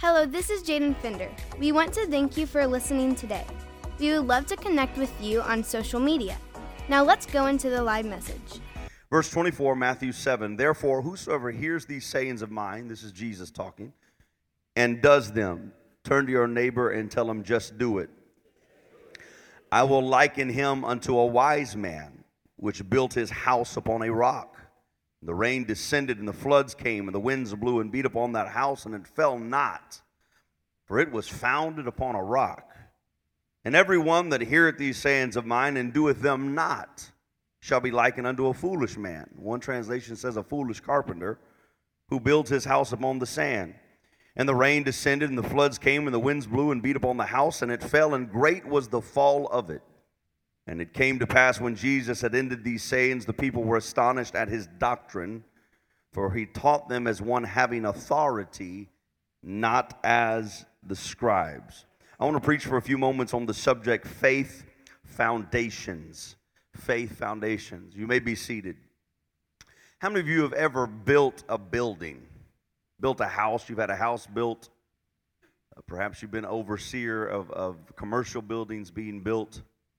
Hello, this is Jaden Fender. We want to thank you for listening today. We would love to connect with you on social media. Now let's go into the live message. Verse 24, Matthew 7, therefore, whosoever hears these sayings of mine, this is Jesus talking, and does them, turn to your neighbor and tell him, just do it. I will liken him unto a wise man, which built his house upon a rock. The rain descended, and the floods came, and the winds blew and beat upon that house, and it fell not, for it was founded upon a rock. And every one that heareth these sayings of mine, and doeth them not, shall be likened unto a foolish man. One translation says a foolish carpenter, who builds his house upon the sand. And the rain descended, and the floods came, and the winds blew and beat upon the house, and it fell, and great was the fall of it. And it came to pass, when Jesus had ended these sayings, the people were astonished at his doctrine, for he taught them as one having authority, not as the scribes. I want to preach for a few moments on the subject, faith foundations. Faith foundations. You may be seated. How many of you have ever built a building? Built a house? You've had a house built. Perhaps you've been overseer of commercial buildings being built.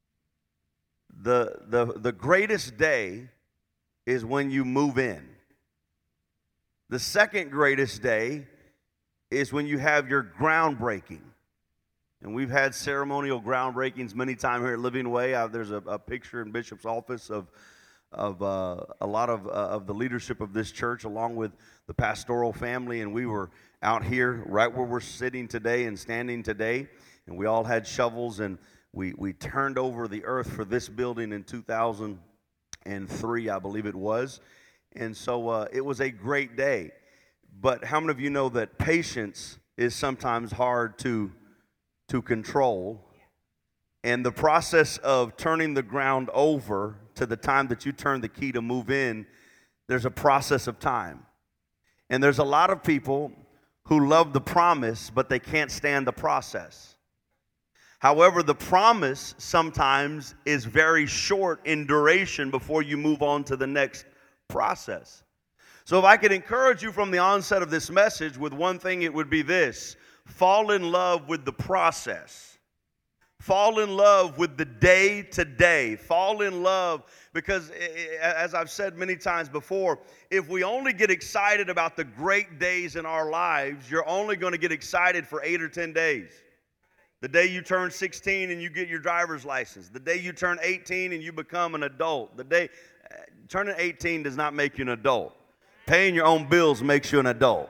The greatest day is when you move in. The second greatest day is when you have your groundbreaking. And we've had ceremonial groundbreakings many times here at Living Way. There's a picture in Bishop's office of a lot of the leadership of this church, along with the pastoral family, and we were out here right where we're sitting today and standing today, and we all had shovels, and we turned over the earth for this building in 2003, I believe it was, and so it was a great day. But how many of you know that patience is sometimes hard to control? And the process of turning the ground over to the time that you turn the key to move in, there's a process of time. And there's a lot of people who love the promise, but they can't stand the process. However, the promise sometimes is very short in duration before you move on to the next process. So if I could encourage you from the onset of this message with one thing, it would be this: fall in love with the process. Fall in love with the day to day. Fall in love, because as I've said many times before, if we only get excited about the great days in our lives, you're only going to get excited for 8 or 10 days. The day you turn 16 and you get your driver's license. The day you turn 18 and you become an adult. The day turning 18 does not make you an adult. Paying your own bills makes you an adult.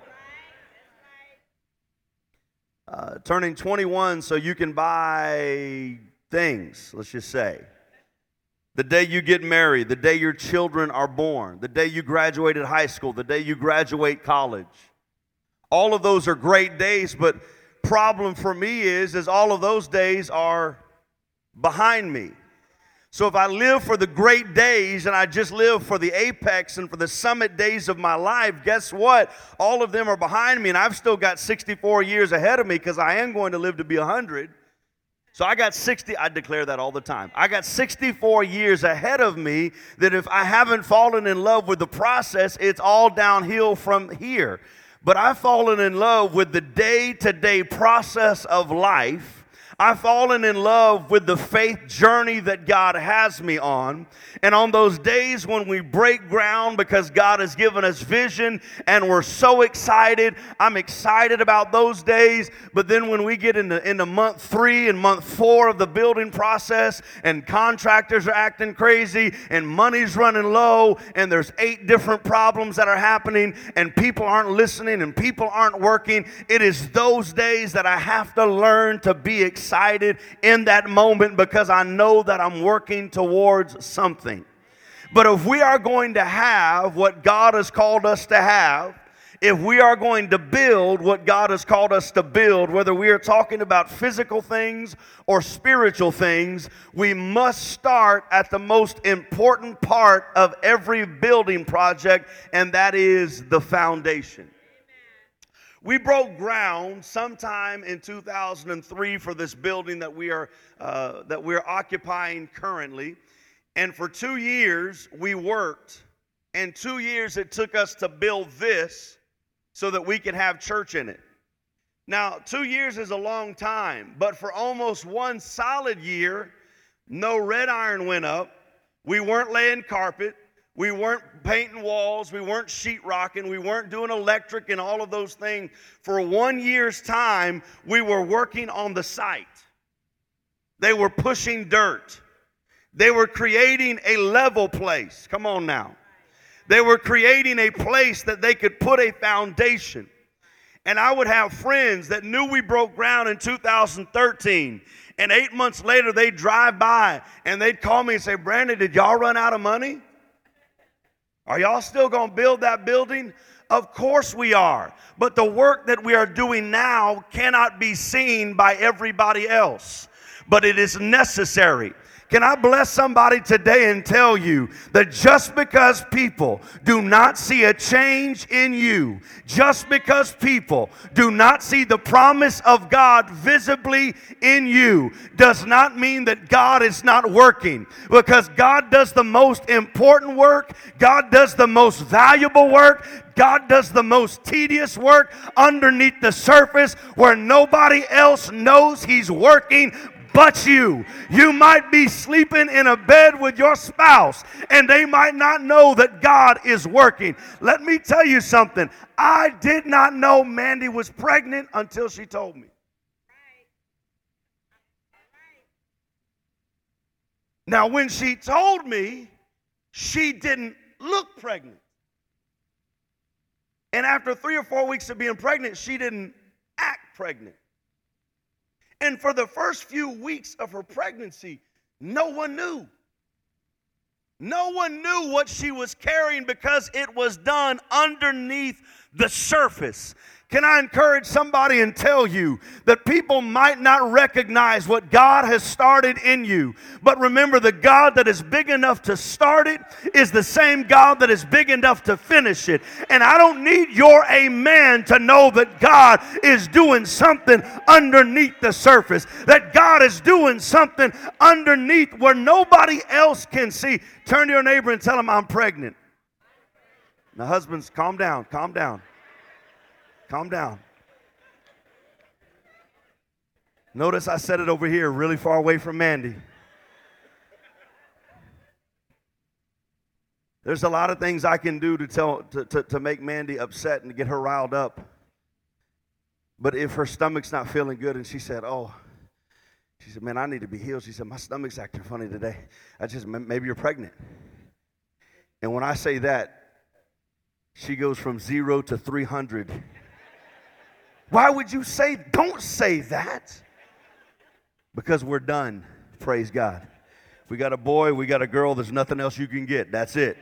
Turning 21 so you can buy things, let's just say. The day you get married, the day your children are born, the day you graduated high school, the day you graduate college. All of those are great days, but problem for me is all of those days are behind me. So if I live for the great days and I just live for the apex and for the summit days of my life, guess what? All of them are behind me, and I've still got 64 years ahead of me, because I am going to live to be 100. So I declare that all the time. I got 64 years ahead of me, that if I haven't fallen in love with the process, it's all downhill from here. But I've fallen in love with the day-to-day process of life. I've fallen in love with the faith journey that God has me on. And on those days when we break ground because God has given us vision and we're so excited, I'm excited about those days. But then when we get into month 3 and month 4 of the building process, and contractors are acting crazy and money's running low, and there's 8 different problems that are happening, and people aren't listening and people aren't working, it is those days that I have to learn to be excited in that moment, because I know that I'm working towards something. But if we are going to have what God has called us to have, if we are going to build what God has called us to build, whether we are talking about physical things or spiritual things, we must start at the most important part of every building project, and that is the foundation. We broke ground sometime in 2003 for this building that we're occupying currently. And for 2 years we worked, and 2 years it took us to build this so that we could have church in it. Now, 2 years is a long time, but for almost 1 solid year, no red iron went up. We weren't laying carpet. We weren't painting walls. We weren't sheetrocking. We weren't doing electric and all of those things. For 1 year's time, we were working on the site. They were pushing dirt. They were creating a level place. Come on now. They were creating a place that they could put a foundation. And I would have friends that knew we broke ground in 2013. And 8 months later, they'd drive by and they'd call me and say, Brandon, did y'all run out of money? Are y'all still going to build that building? Of course we are. But the work that we are doing now cannot be seen by everybody else. But it is necessary. Can I bless somebody today and tell you that just because people do not see a change in you, just because people do not see the promise of God visibly in you, does not mean that God is not working. Because God does the most important work, God does the most valuable work, God does the most tedious work underneath the surface where nobody else knows He's working but you. You might be sleeping in a bed with your spouse and they might not know that God is working. Let me tell you something. I did not know Mandy was pregnant until she told me. Now, when she told me, she didn't look pregnant. And after 3 or 4 weeks of being pregnant, she didn't act pregnant. And for the first few weeks of her pregnancy, no one knew. No one knew what she was carrying because it was done underneath the surface. Can I encourage somebody and tell you that people might not recognize what God has started in you, but remember the God that is big enough to start it is the same God that is big enough to finish it. And I don't need your amen to know that God is doing something underneath the surface, that God is doing something underneath where nobody else can see. Turn to your neighbor and tell him, I'm pregnant. Now, husbands, calm down, calm down. Calm down. Notice I said it over here, really far away from Mandy. There's a lot of things I can do to make Mandy upset and to get her riled up. But if her stomach's not feeling good, and she said, man, I need to be healed. She said, my stomach's acting funny today. Maybe you're pregnant. And when I say that, she goes from 0 to 300. Why would you say, don't say that? Because we're done, praise God. We got a boy, we got a girl, there's nothing else you can get. That's it.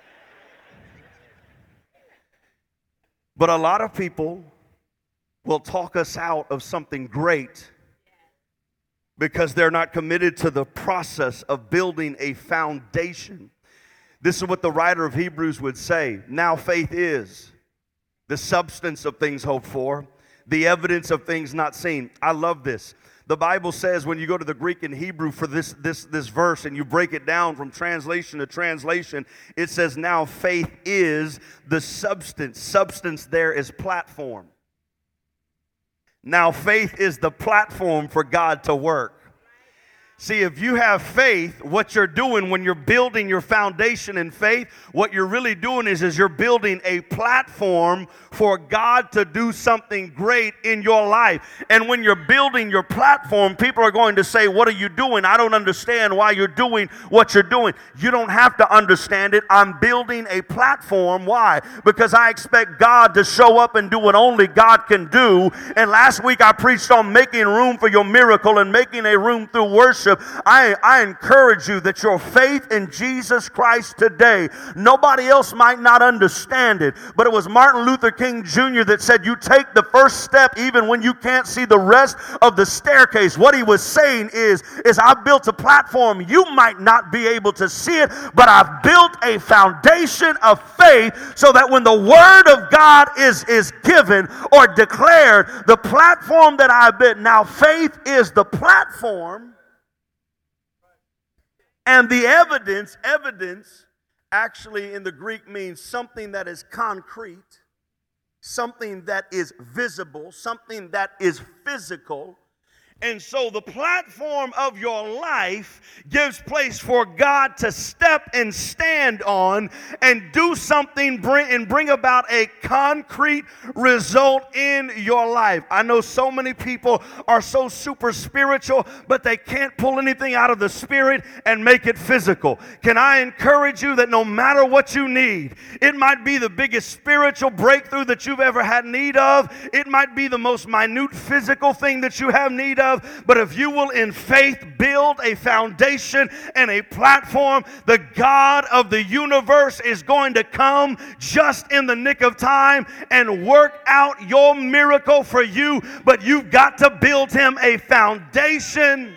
But a lot of people will talk us out of something great because they're not committed to the process of building a foundation. This is what the writer of Hebrews would say. Now faith is the substance of things hoped for, the evidence of things not seen. I love this. The Bible says when you go to the Greek and Hebrew for this verse and you break it down from translation to translation, it says now faith is the substance. Substance there is platform. Now faith is the platform for God to work. See, if you have faith, what you're doing when you're building your foundation in faith, what you're really doing is you're building a platform for God to do something great in your life. And when you're building your platform, people are going to say, what are you doing? I don't understand why you're doing what you're doing. You don't have to understand it. I'm building a platform. Why? Because I expect God to show up and do what only God can do. And last week I preached on making room for your miracle and making a room through worship. I encourage you that your faith in Jesus Christ today, nobody else might not understand it, but it was Martin Luther King Jr. that said you take the first step even when you can't see the rest of the staircase. What he was saying is I've built a platform. You might not be able to see it, but I've built a foundation of faith so that when the word of God is given or declared, the platform that I've built. Now faith is the platform. And the evidence actually in the Greek means something that is concrete, something that is visible, something that is physical. And so the platform of your life gives place for God to step and stand on and do something and bring about a concrete result in your life. I know so many people are so super spiritual, but they can't pull anything out of the spirit and make it physical. Can I encourage you that no matter what you need, it might be the biggest spiritual breakthrough that you've ever had need of, it might be the most minute physical thing that you have need of, but if you will in faith build a foundation and a platform, the God of the universe is going to come just in the nick of time and work out your miracle for you. But you've got to build him a foundation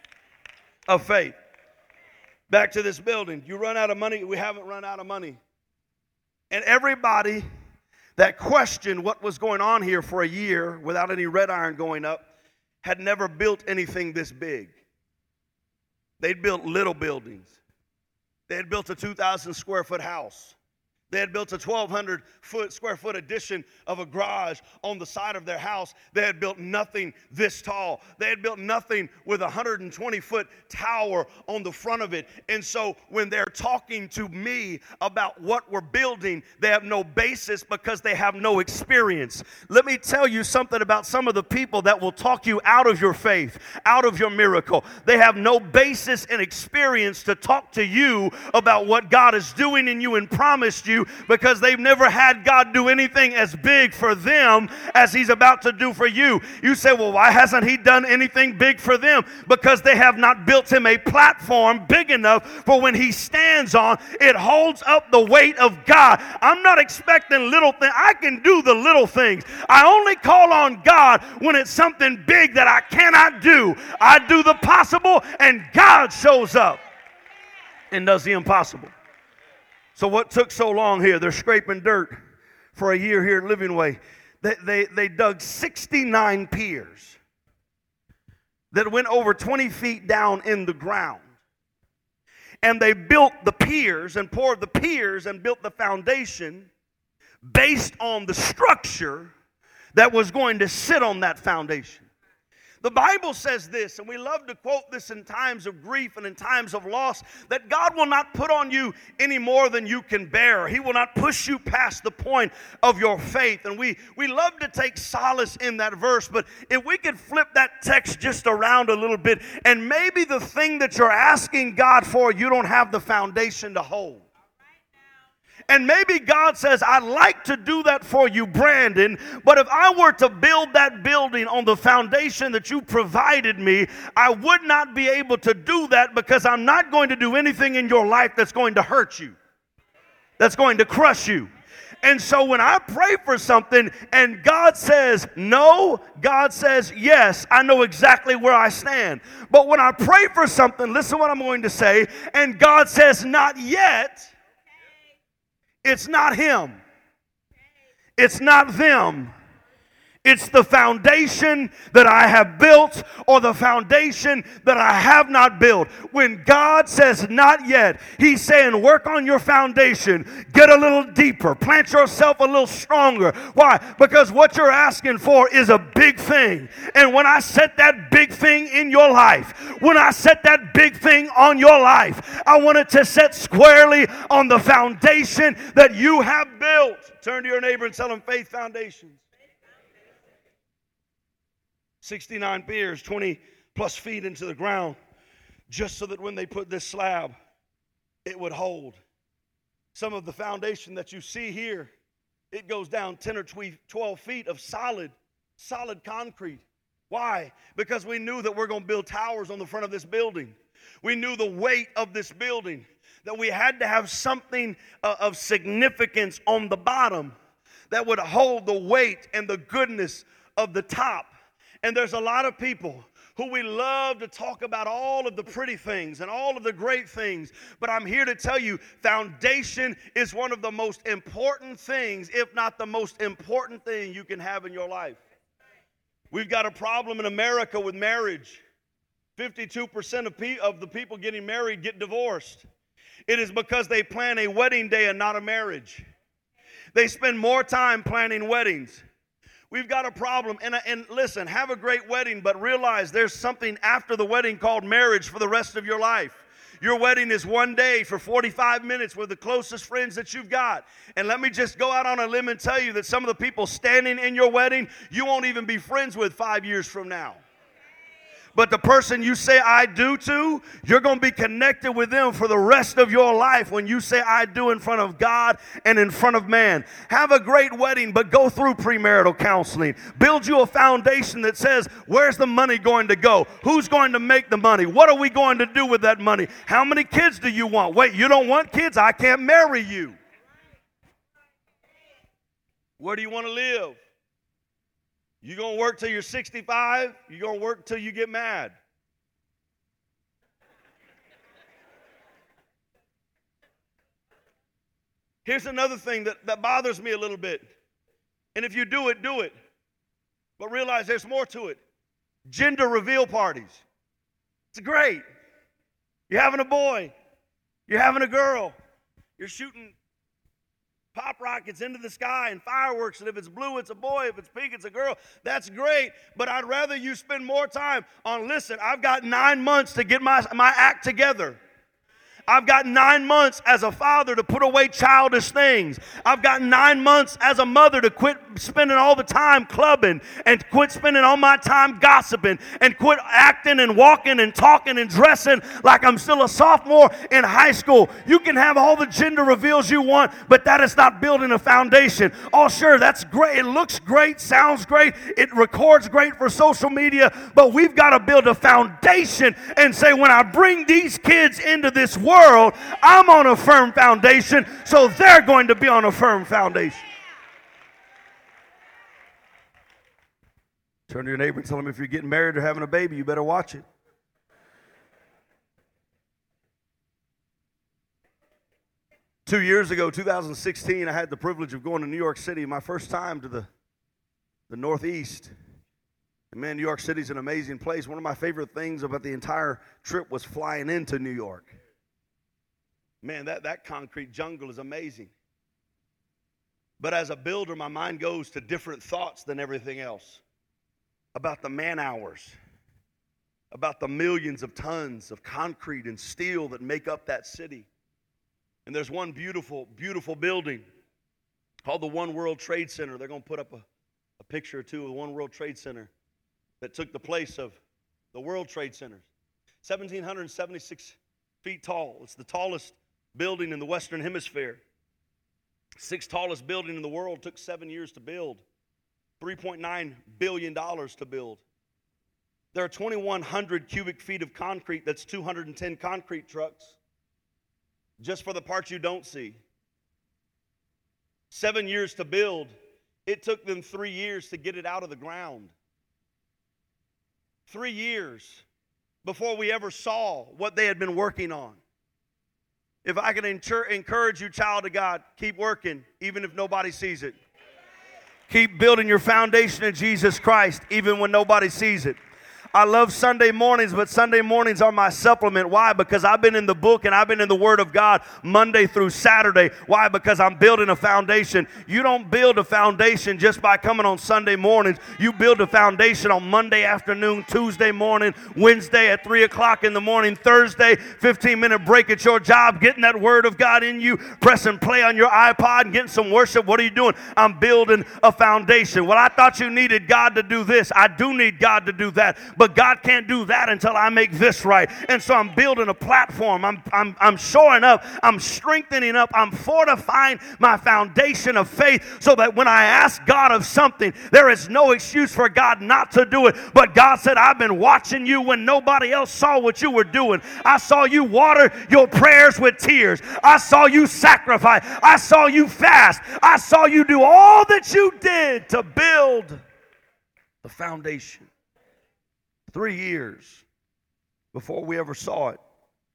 of faith. Back to this building. You run out of money. We haven't run out of money. And everybody that questioned what was going on here for a year without any red iron going up had never built anything this big. They'd built little buildings. They had built a 2,000 square foot house. They had built a 1,200 square foot addition of a garage on the side of their house. They had built nothing this tall. They had built nothing with a 120-foot tower on the front of it. And so when they're talking to me about what we're building, they have no basis because they have no experience. Let me tell you something about some of the people that will talk you out of your faith, out of your miracle. They have no basis and experience to talk to you about what God is doing in you and promised you, because they've never had God do anything as big for them as he's about to do for you. You say, well, why hasn't he done anything big for them? Because they have not built him a platform big enough for when he stands on, it holds up the weight of God. I'm not expecting little things. I can do the little things. I only call on God when it's something big that I cannot do. I do the possible and God shows up and does the impossible. So what took so long here? They're scraping dirt for a year here at Living Way. They dug 69 piers that went over 20 feet down in the ground. And they built the piers and poured the piers and built the foundation based on the structure that was going to sit on that foundation. The Bible says this, and we love to quote this in times of grief and in times of loss, that God will not put on you any more than you can bear. He will not push you past the point of your faith. And we love to take solace in that verse, but if we could flip that text just around a little bit, and maybe the thing that you're asking God for, you don't have the foundation to hold. And maybe God says, I'd like to do that for you, Brandon, but if I were to build that building on the foundation that you provided me, I would not be able to do that because I'm not going to do anything in your life that's going to hurt you, that's going to crush you. And so when I pray for something and God says no, God says yes, I know exactly where I stand. But when I pray for something, listen what I'm going to say, and God says not yet, it's not him. It's not them. It's the foundation that I have built or the foundation that I have not built. When God says not yet, he's saying work on your foundation. Get a little deeper. Plant yourself a little stronger. Why? Because what you're asking for is a big thing. And when I set that big thing in your life, when I set that big thing on your life, I want it to set squarely on the foundation that you have built. Turn to your neighbor and tell them Faith Foundations. 69 piers, 20 plus feet into the ground, just so that when they put this slab, it would hold. Some of the foundation that you see here, it goes down 10 or 12 feet of solid concrete. Why? Because we knew that we're going to build towers on the front of this building. We knew the weight of this building, that we had to have something of significance on the bottom that would hold the weight and the goodness of the top. And there's a lot of people who we love to talk about all of the pretty things and all of the great things. But I'm here to tell you, foundation is one of the most important things, if not the most important thing you can have in your life. We've got a problem in America with marriage. 52% of the people getting married get divorced. It is because they plan a wedding day and not a marriage. They spend more time planning weddings. We've got a problem. And listen, have a great wedding, but realize there's something after the wedding called marriage for the rest of your life. Your wedding is one day for 45 minutes with the closest friends that you've got. And let me just go out on a limb and tell you that some of the people standing in your wedding, you won't even be friends with 5 years from now. But the person you say I do to, you're going to be connected with them for the rest of your life when you say I do in front of God and in front of man. Have a great wedding, but go through premarital counseling. Build you a foundation that says, where's the money going to go? Who's going to make the money? What are we going to do with that money? How many kids do you want? Wait, you don't want kids? I can't marry you. Where do you want to live? You going to work till you're 65? You going to work till you get mad? Here's another thing that bothers me a little bit. And if you do it, do it. But realize there's more to it. Gender reveal parties. It's great. You're having a boy. You're having a girl. You're shooting pop rockets into the sky and fireworks, and if it's blue, it's a boy. If it's pink, it's a girl. That's great, but I'd rather you spend more time on, listen, I've got 9 months to get my act together. I've got 9 months as a father to put away childish things. I've got 9 months as a mother to quit spending all the time clubbing and quit spending all my time gossiping and quit acting and walking and talking and dressing like I'm still a sophomore in high school. You can have all the gender reveals you want, but that is not building a foundation. Oh, sure, that's great. It looks great, sounds great. It records great for social media, but we've got to build a foundation and say, when I bring these kids into this world, I'm on a firm foundation, so they're going to be on a firm foundation. Turn to your neighbor and tell them, if you're getting married or having a baby, you better watch it. Two years ago, 2016, I had the privilege of going to New York City, my first time to the Northeast. And man, New York City's an amazing place. One of my favorite things about the entire trip was flying into New York. Man, that concrete jungle is amazing. But as a builder, my mind goes to different thoughts than everything else. About the man hours, about the millions of tons of concrete and steel that make up that city. And there's one beautiful, beautiful building called the One World Trade Center. They're going to put up a picture or two of the One World Trade Center that took the place of the World Trade Centers. 1,776 feet tall. It's the tallest building in the Western Hemisphere. Sixth tallest building in the world. Took 7 years to build. $3.9 billion to build. There are 2,100 cubic feet of concrete. That's 210 concrete trucks. Just for the parts you don't see. 7 years to build. It took them 3 years to get it out of the ground. 3 years before we ever saw what they had been working on. If I can encourage you, child of God, keep working, even if nobody sees it. Keep building your foundation in Jesus Christ, even when nobody sees it. I love Sunday mornings, but Sunday mornings are my supplement. Why? Because I've been in the book and I've been in the Word of God Monday through Saturday. Why? Because I'm building a foundation. You don't build a foundation just by coming on Sunday mornings. You build a foundation on Monday afternoon, Tuesday morning, Wednesday at 3 o'clock in the morning, Thursday, 15-minute break at your job, getting that Word of God in you, pressing play on your iPod and getting some worship. What are you doing? I'm building a foundation. Well, I thought you needed God to do this. I do need God to do that. But God can't do that until I make this right. And so I'm building a platform. I'm shoring up. I'm strengthening up. I'm fortifying my foundation of faith so that when I ask God of something, there is no excuse for God not to do it. But God said, I've been watching you when nobody else saw what you were doing. I saw you water your prayers with tears. I saw you sacrifice. I saw you fast. I saw you do all that you did to build the foundation. 3 years before we ever saw it.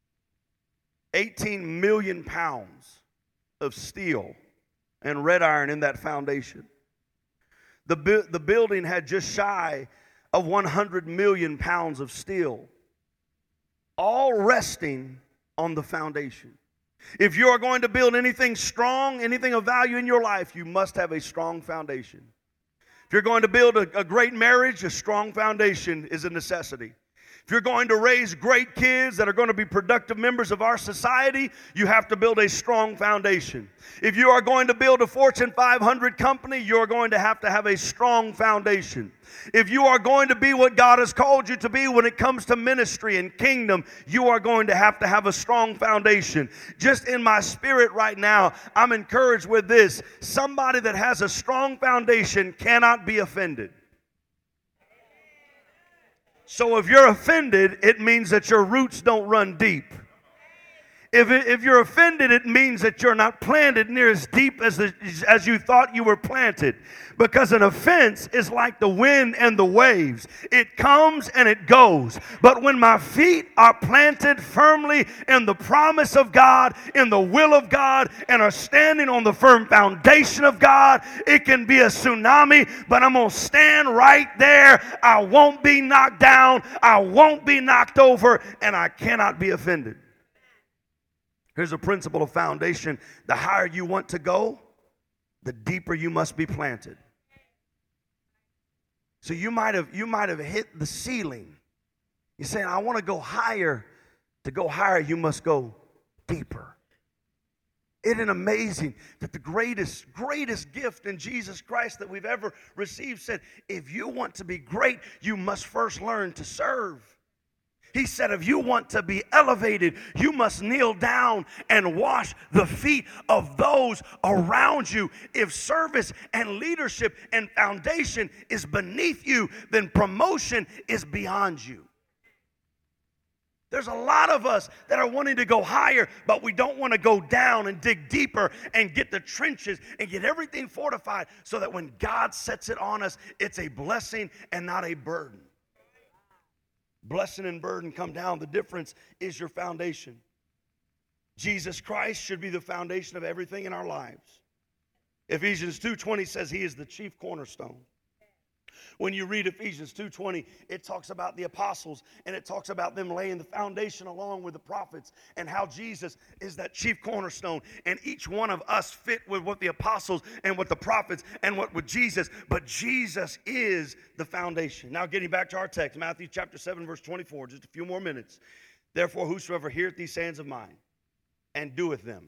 18 million pounds of steel and red iron in that foundation. The building had just shy of 100 million pounds of steel, all resting on the foundation. If you are going to build anything strong, anything of value in your life, you must have a strong foundation. If you're going to build a great marriage, a strong foundation is a necessity. If you're going to raise great kids that are going to be productive members of our society, you have to build a strong foundation. If you are going to build a Fortune 500 company, you're going to have a strong foundation. If you are going to be what God has called you to be when it comes to ministry and kingdom, you are going to have a strong foundation. Just in my spirit right now, I'm encouraged with this. Somebody that has a strong foundation cannot be offended. So if you're offended, it means that your roots don't run deep. If you're offended, it means that you're not planted near as deep as you thought you were planted. Because an offense is like the wind and the waves. It comes and it goes. But when my feet are planted firmly in the promise of God, in the will of God, and are standing on the firm foundation of God, it can be a tsunami, but I'm going to stand right there. I won't be knocked down. I won't be knocked over, and I cannot be offended. Here's a principle of foundation. The higher you want to go, the deeper you must be planted. So you might have hit the ceiling. You're saying, I want to go higher. To go higher, you must go deeper. Isn't it amazing that the greatest gift in Jesus Christ that we've ever received said, if you want to be great, you must first learn to serve. He said, if you want to be elevated, you must kneel down and wash the feet of those around you. If service and leadership and foundation is beneath you, then promotion is beyond you. There's a lot of us that are wanting to go higher, but we don't want to go down and dig deeper and get the trenches and get everything fortified so that when God sets it on us, it's a blessing and not a burden. Blessing and burden come down. The difference is your foundation. Jesus Christ should be the foundation of everything in our lives. Ephesians 2:20 says he is the chief cornerstone. When you read Ephesians 2:20, it talks about the apostles and it talks about them laying the foundation along with the prophets and how Jesus is that chief cornerstone. And each one of us fit with what the apostles and what the prophets and what with Jesus. But Jesus is the foundation. Now getting back to our text, Matthew chapter 7, verse 24, just a few more minutes. Therefore, whosoever heareth these sayings of mine and doeth them,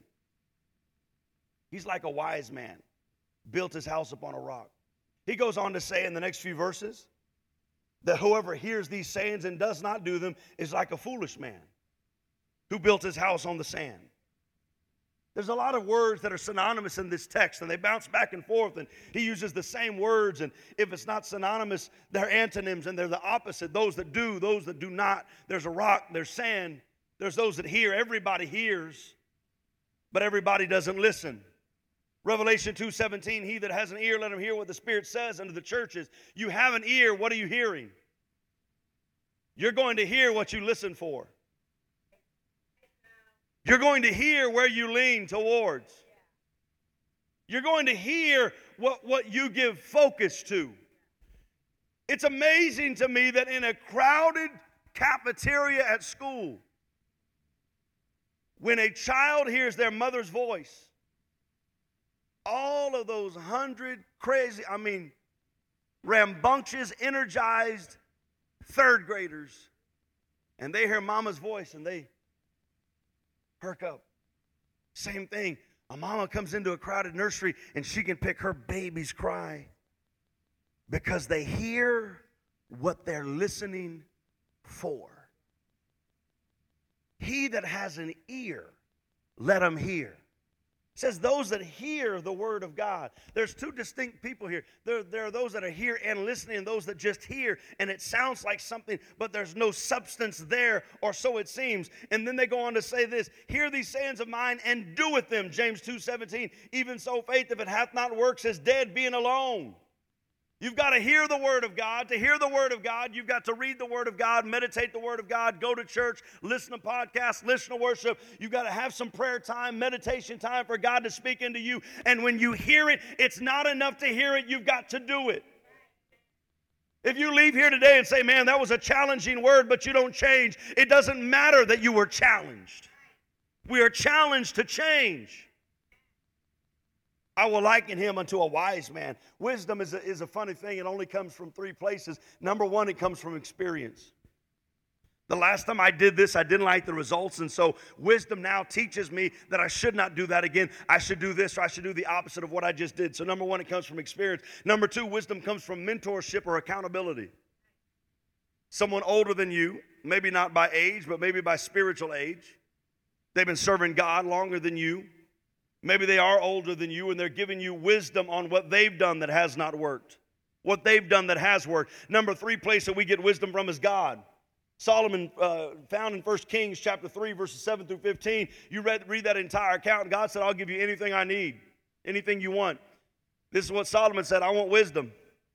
he's like a wise man, built his house upon a rock. He goes on to say in the next few verses that whoever hears these sayings and does not do them is like a foolish man who built his house on the sand. There's a lot of words that are synonymous in this text, and they bounce back and forth, and he uses the same words, and if it's not synonymous, they're antonyms, and they're the opposite. Those that do not. There's a rock, there's sand, there's those that hear. Everybody hears, but everybody doesn't listen. Revelation 2:17, he that has an ear, let him hear what the Spirit says unto the churches. You have an ear, what are you hearing? You're going to hear what you listen for. You're going to hear where you lean towards. You're going to hear what you give focus to. It's amazing to me that in a crowded cafeteria at school, when a child hears their mother's voice, all of those 100 rambunctious, energized third graders, and they hear mama's voice and they perk up. Same thing. A mama comes into a crowded nursery and she can pick her baby's cry because they hear what they're listening for. He that has an ear, let him hear. It says those that hear the word of God. There's two distinct people here. There are those that are here and listening and those that just hear and it sounds like something, but there's no substance there, or so it seems. And then they go on to say this, hear these sayings of mine and do with them. James 2:17, even so faith, if it hath not works, is dead, being alone. You've got to hear the word of God. To hear the word of God, you've got to read the word of God, meditate the word of God, go to church, listen to podcasts, listen to worship. You've got to have some prayer time, meditation time for God to speak into you. And when you hear it, it's not enough to hear it. You've got to do it. If you leave here today and say, man, that was a challenging word, but you don't change, it doesn't matter that you were challenged. We are challenged to change. I will liken him unto a wise man. Wisdom is a funny thing. It only comes from three places. Number one, it comes from experience. The last time I did this, I didn't like the results, and so wisdom now teaches me that I should not do that again. I should do this, or I should do the opposite of what I just did. So number one, it comes from experience. Number two, wisdom comes from mentorship or accountability. Someone older than you, maybe not by age, but maybe by spiritual age. They've been serving God longer than you. Maybe they are older than you, and they're giving you wisdom on what they've done that has not worked, what they've done that has worked. Number three place that we get wisdom from is God. Solomon found in 1 Kings chapter 3, verses 7 through 15. You read that entire account, and God said, I'll give you anything I need, anything you want. This is what Solomon said, I want wisdom.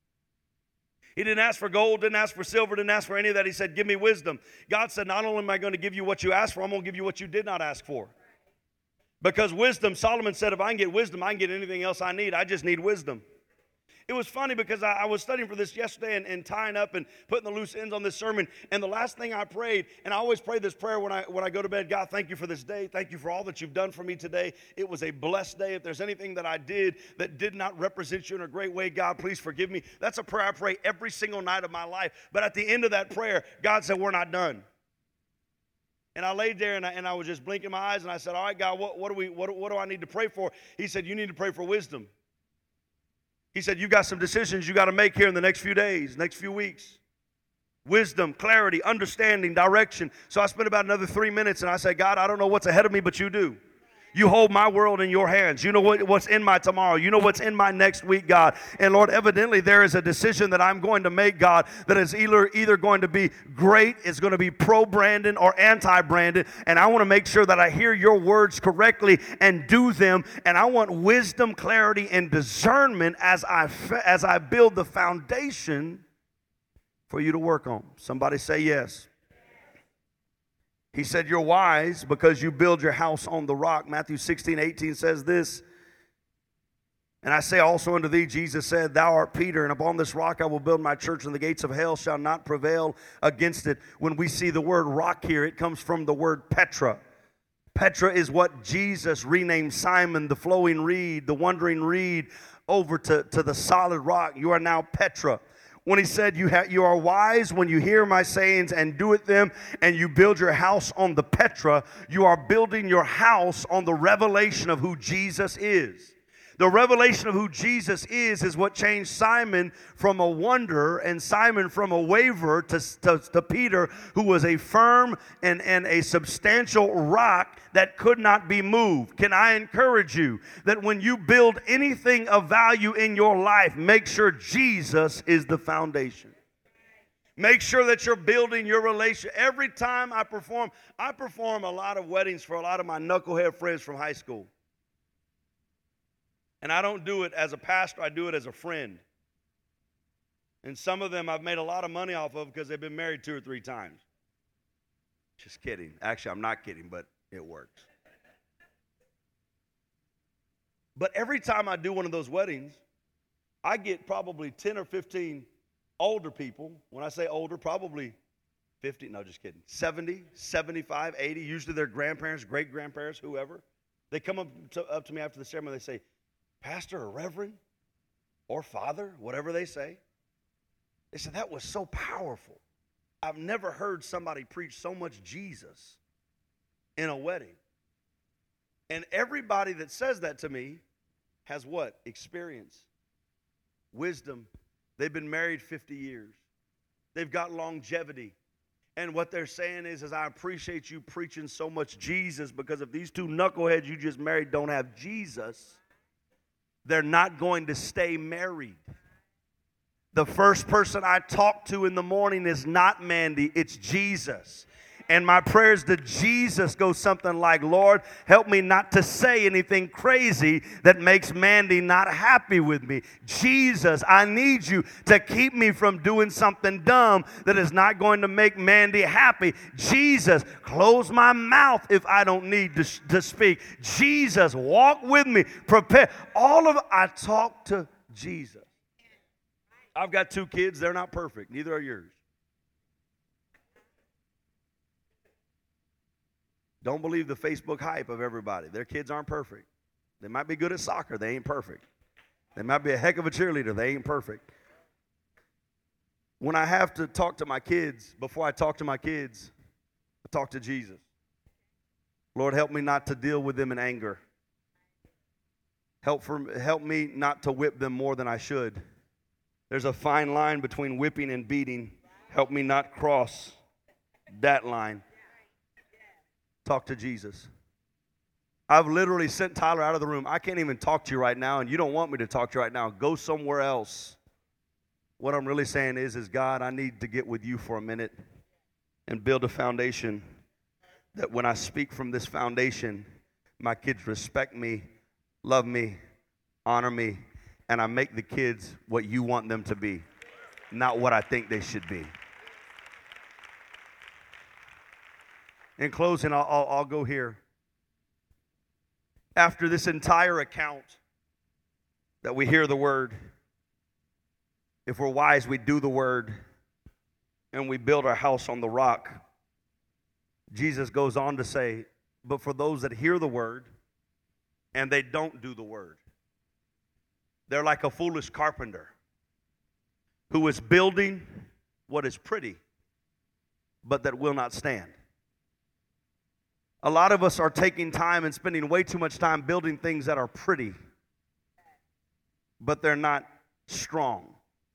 He didn't ask for gold, didn't ask for silver, didn't ask for any of that. He said, give me wisdom. God said, not only am I going to give you what you asked for, I'm going to give you what you did not ask for. Because wisdom, Solomon said, if I can get wisdom, I can get anything else I need. I just need wisdom. It was funny because I was studying for this yesterday and tying up and putting the loose ends on this sermon. And the last thing I prayed, and I always pray this prayer when I go to bed, God, thank you for this day. Thank you for all that you've done for me today. It was a blessed day. If there's anything that I did that did not represent you in a great way, God, please forgive me. That's a prayer I pray every single night of my life. But at the end of that prayer, God said, we're not done. And I laid there and I was just blinking my eyes and I said, all right, God, what do I need to pray for? He said, you need to pray for wisdom. He said, you've got some decisions you got to make here in the next few days, next few weeks. Wisdom, clarity, understanding, direction. So I spent about another 3 minutes and I said, God, I don't know what's ahead of me, but you do. You hold my world in your hands. You know what's in my tomorrow. You know what's in my next week, God. And Lord, evidently there is a decision that I'm going to make, God, that is either going to be great, it's going to be pro-Brandon or anti-Brandon. And I want to make sure that I hear your words correctly and do them. And I want wisdom, clarity, and discernment as I build the foundation for you to work on. Somebody say yes. He said, you're wise because you build your house on the rock. Matthew 16:18 says this. And I say also unto thee, Jesus said, thou art Peter, and upon this rock I will build my church, and the gates of hell shall not prevail against it. When we see the word rock here, it comes from the word Petra. Petra is what Jesus renamed Simon, the flowing reed, the wandering reed, over to the solid rock. You are now Petra. When he said, you are wise when you hear my sayings and do it them, and you build your house on the Petra, you are building your house on the revelation of who Jesus is. The revelation of who Jesus is what changed Simon from a wanderer and Simon from a waverer to Peter, who was a firm and a substantial rock that could not be moved. Can I encourage you that when you build anything of value in your life, make sure Jesus is the foundation. Make sure that you're building your relationship. Every time I perform a lot of weddings for a lot of my knucklehead friends from high school. And I don't do it as a pastor, I do it as a friend. And some of them I've made a lot of money off of because they've been married 2 or 3 times. Just kidding. Actually, I'm not kidding, but it works. But every time I do one of those weddings, I get probably 10 or 15 older people. When I say older, probably 50, no, just kidding. 70, 75, 80, usually their grandparents, great-grandparents, whoever. They come up to me after the ceremony, they say, Pastor or Reverend or Father, whatever they say. They said, that was so powerful. I've never heard somebody preach so much Jesus in a wedding. And everybody that says that to me has what? Experience, wisdom. They've been married 50 years. They've got longevity. And what they're saying is I appreciate you preaching so much Jesus, because if these 2 knuckleheads you just married don't have Jesus, they're not going to stay married. The first person I talk to in the morning is not Mandy, it's Jesus. And my prayers to Jesus go something like, Lord, help me not to say anything crazy that makes Mandy not happy with me. Jesus, I need you to keep me from doing something dumb that is not going to make Mandy happy. Jesus, close my mouth if I don't need to speak. Jesus, walk with me. Prepare. I talk to Jesus. I've got 2 kids. They're not perfect. Neither are yours. Don't believe the Facebook hype of everybody. Their kids aren't perfect. They might be good at soccer. They ain't perfect. They might be a heck of a cheerleader. They ain't perfect. When I have to talk to my kids, before I talk to my kids, I talk to Jesus. Lord, help me not to deal with them in anger. Help me not to whip them more than I should. There's a fine line between whipping and beating. Help me not cross that line. Talk to Jesus. I've literally sent Tyler out of the room. I can't even talk to you right now, and you don't want me to talk to you right now. Go somewhere else. What I'm really saying is God, I need to get with you for a minute and build a foundation that when I speak from this foundation, my kids respect me, love me, honor me, and I make the kids what you want them to be, not what I think they should be. In closing, I'll go here. After this entire account that we hear the word, if we're wise, we do the word, and we build our house on the rock. Jesus goes on to say, but for those that hear the word and they don't do the word, they're like a foolish carpenter who is building what is pretty, but that will not stand. A lot of us are taking time and spending way too much time building things that are pretty, but they're not strong.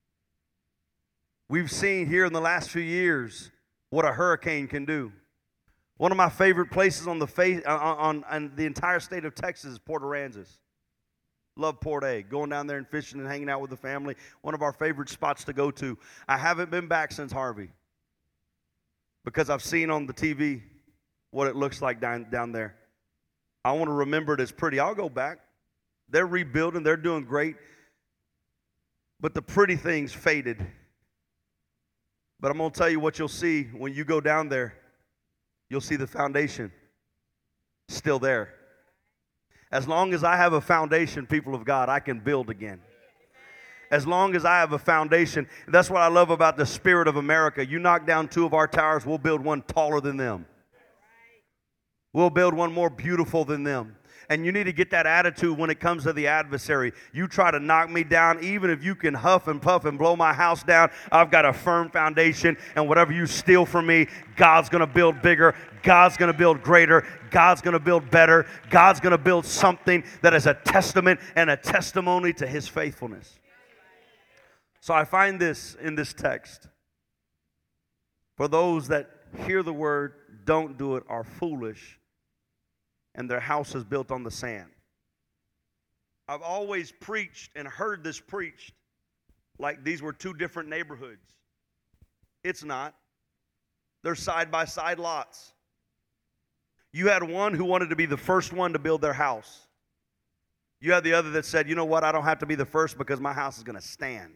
We've seen here in the last few years what a hurricane can do. One of my favorite places on the entire state of Texas is Port Aransas. Love Port A. Going down there and fishing and hanging out with the family. One of our favorite spots to go to. I haven't been back since Harvey because I've seen on the TV what it looks like down there. I want to remember it as pretty. I'll go back. They're rebuilding. They're doing great. But the pretty things faded. But I'm going to tell you what you'll see when you go down there. You'll see the foundation still there. As long as I have a foundation, people of God, I can build again. As long as I have a foundation. That's what I love about the spirit of America. You knock down 2 of our towers, we'll build one taller than them. We'll build one more beautiful than them. And you need to get that attitude when it comes to the adversary. You try to knock me down, even if you can huff and puff and blow my house down, I've got a firm foundation, and whatever you steal from me, God's going to build bigger, God's going to build greater, God's going to build better, God's going to build something that is a testament and a testimony to His faithfulness. So I find this in this text. For those that hear the word, don't do it, are foolish, and their house is built on the sand. I've always preached and heard this preached like these were 2 different neighborhoods. It's not. They're side-by-side lots. You had one who wanted to be the first one to build their house. You had the other that said, you know what, I don't have to be the first because my house is going to stand.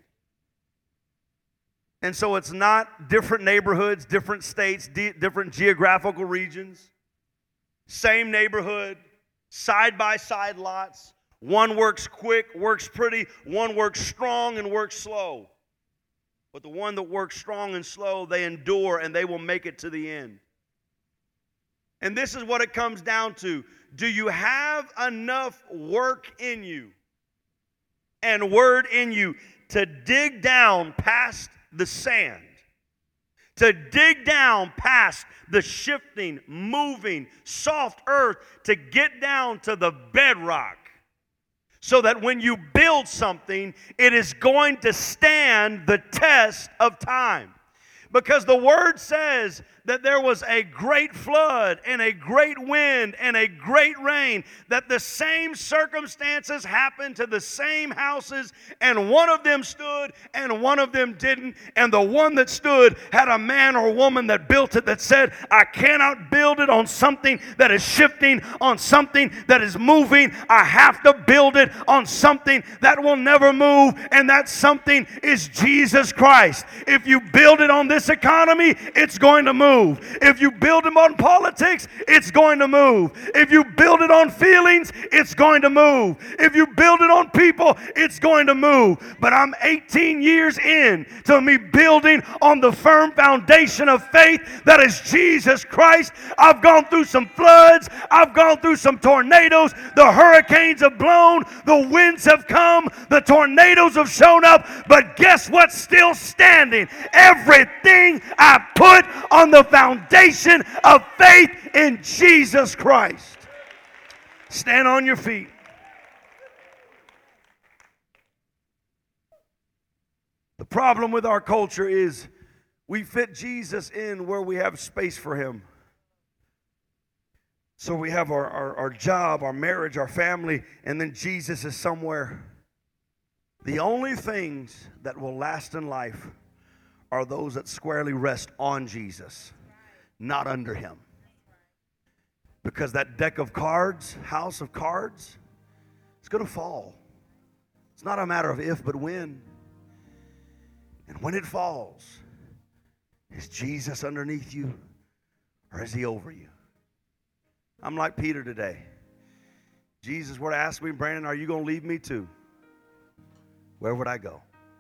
And so it's not different neighborhoods, different states, different geographical regions. Same neighborhood, side-by-side lots. One works quick, works pretty. One works strong and works slow. But the one that works strong and slow, they endure and they will make it to the end. And this is what it comes down to. Do you have enough work in you and word in you to dig down past the sand? To dig down past the shifting, moving, soft earth, to get down to the bedrock, so that when you build something, it is going to stand the test of time. Because the word says that there was a great flood and a great wind and a great rain, that the same circumstances happened to the same houses, and one of them stood and one of them didn't. And the one that stood had a man or woman that built it that said, I cannot build it on something that is shifting, on something that is moving. I have to build it on something that will never move, and that something is Jesus Christ. If you build it on this this economy, it's going to move. If you build them on politics, it's going to move. If you build it on feelings, it's going to move. If you build it on people, it's going to move. But I'm 18 years in to me building on the firm foundation of faith that is Jesus Christ. I've gone through some floods. I've gone through some tornadoes. The hurricanes have blown. The winds have come. The tornadoes have shown up. But guess what's still standing? Everything I put on the foundation of faith in Jesus Christ. Stand on your feet. The problem with our culture is we fit Jesus in where we have space for him. So we have our job, our marriage, our family, and then Jesus is somewhere. The only things that will last in life are those that squarely rest on Jesus, not under him. Because that deck of cards, house of cards, it's going to fall. It's not a matter of if, but when. And when it falls, is Jesus underneath you or is he over you? I'm like Peter today. Jesus were to ask me, Brandon, are you going to leave me too? Where would I go?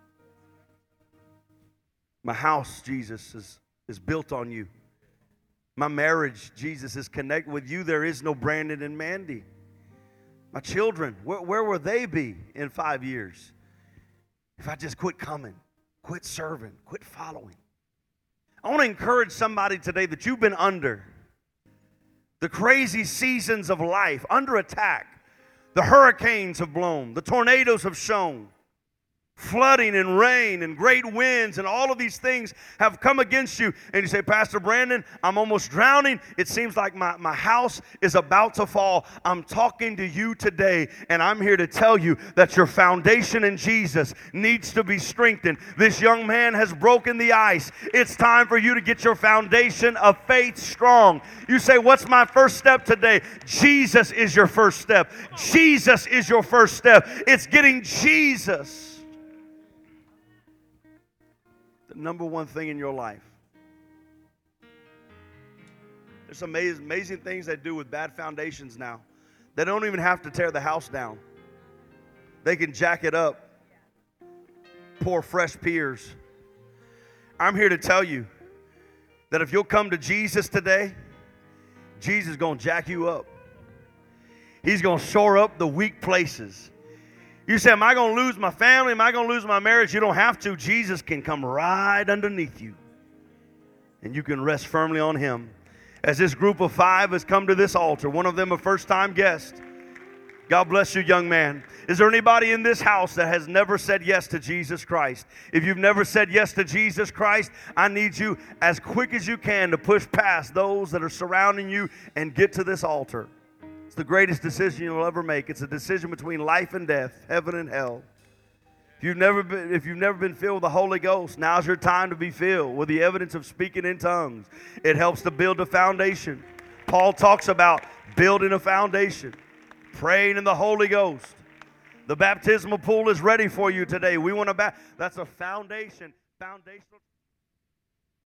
My house, Jesus, is built on you. My marriage, Jesus, is connected with you. There is no Brandon and Mandy. My children, where will they be in 5 years? If I just quit coming, quit serving, quit following. I want to encourage somebody today that you've been under the crazy seasons of life, under attack. The hurricanes have blown. The tornadoes have shown. Flooding and rain and great winds and all of these things have come against you. And you say, Pastor Brandon, I'm almost drowning. It seems like my house is about to fall. I'm talking to you today, and I'm here to tell you that your foundation in Jesus needs to be strengthened. This young man has broken the ice. It's time for you to get your foundation of faith strong. You say, what's my first step today? Jesus is your first step. Jesus is your first step. It's getting Jesus the number one thing in your life. There's some amazing things they do with bad foundations now. They don't even have to tear the house down. They can jack it up, pour fresh piers. I'm here to tell you that if you'll come to Jesus today, Jesus is going to jack you up. He's going to shore up the weak places. You say, am I going to lose my family? Am I going to lose my marriage? You don't have to. Jesus can come right underneath you. And you can rest firmly on him. As this group of 5 has come to this altar, one of them a first-time guest. God bless you, young man. Is there anybody in this house that has never said yes to Jesus Christ? If you've never said yes to Jesus Christ, I need you as quick as you can to push past those that are surrounding you and get to this altar. It's the greatest decision you'll ever make. It's a decision between life and death, heaven and hell. If you've never been filled with the Holy Ghost, now's your time to be filled with the evidence of speaking in tongues. It helps to build a foundation. Paul talks about building a foundation, praying in the Holy Ghost. The baptismal pool is ready for you today. We want to that's a foundational